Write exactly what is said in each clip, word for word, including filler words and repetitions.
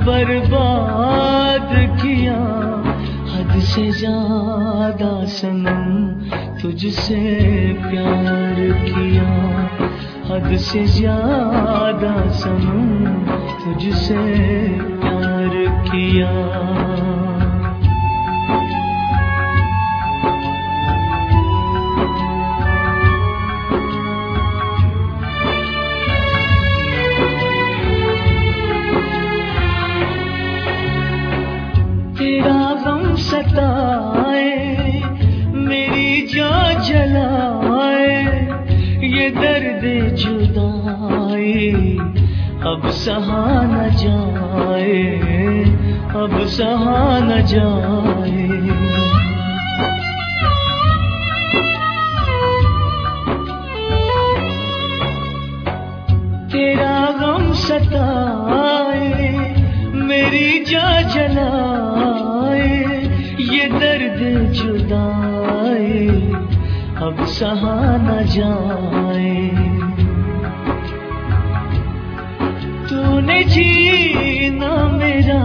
बर्बाद किया, हद से ज्यादा सनम तुझसे प्यार किया, हद से ज्यादा सनम तुझसे प्यार किया। तेरा गम सताए, मेरी जान जलाए, ये दर्द जुदाई अब सहा न जाए, अब सहा न जाए। तेरा गम सताए, मेरी जान जलाए, ये दर्द जुदाई अब सहा न जाए। तूने जीना मेरा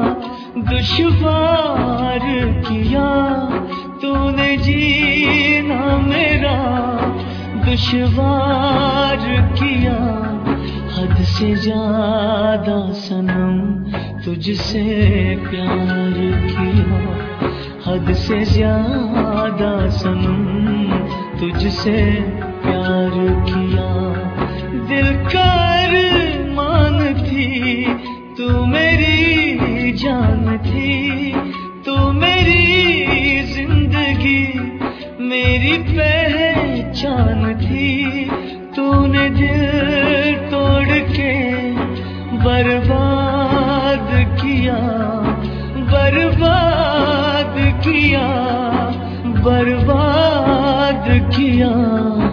दुश्वार किया, तूने जीना मेरा दुश्वार किया, हद से ज्यादा सनम तुझसे प्यार किया, हद से ज्यादा सनम तुझसे प्यार किया। दिल का अरमान थी, तू मेरी जान थी, तू मेरी जिंदगी, मेरी पहचान थी। तूने दिल तोड़ के बर्बाद किया, बर्बाद किया, बर्बाद किया।